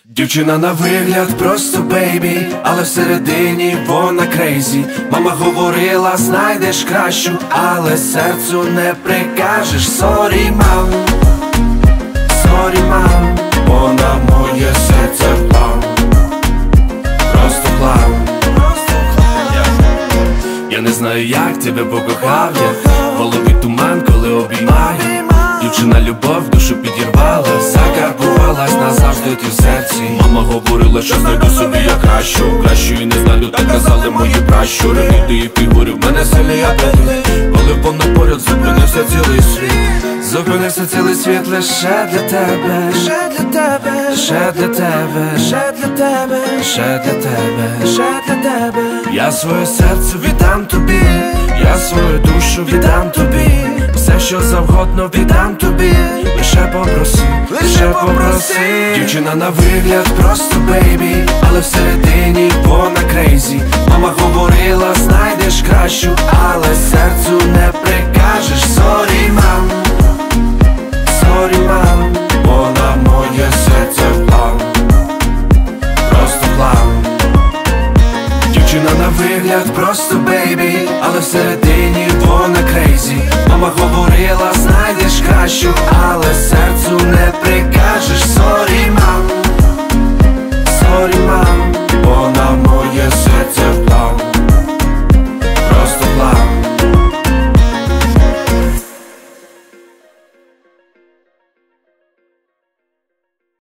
Дівчина на вигляд просто бейбі, але всередині вона крейзі. Мама говорила, знайдеш кращу, але серцю не прикажеш. Сорі, мам, вона моє серце вклав. Просто клав. Я не знаю, як тебе покохав я. В голові туман, коли обіймаю. Дівчина любов, душу підірвала, закарбувалась назавжди ти в серці. Мама говорила, що знайду собі я кращої не знайду, так казали мої пращури. Ти і фігурі, в мене сильний апетит. Коли вона поряд, зупинився цілий світ. Зупинився цілий світ лише для тебе, лише для тебе, лише для тебе, лише для тебе, лише для тебе, лише для тебе. Я своє серце віддам тобі, я свою душу віддам тобі. Все, що завгодно віддам тобі. Лише попроси, лише попроси. Дівчина на вигляд просто бейбі, але всередині вона крейзі. Мама говорила, знайдеш кращу, але серцю не прикажеш. Сорі, мам, вона моє серце вклав. Просто клав. Дівчина на вигляд просто бейбі, але всередині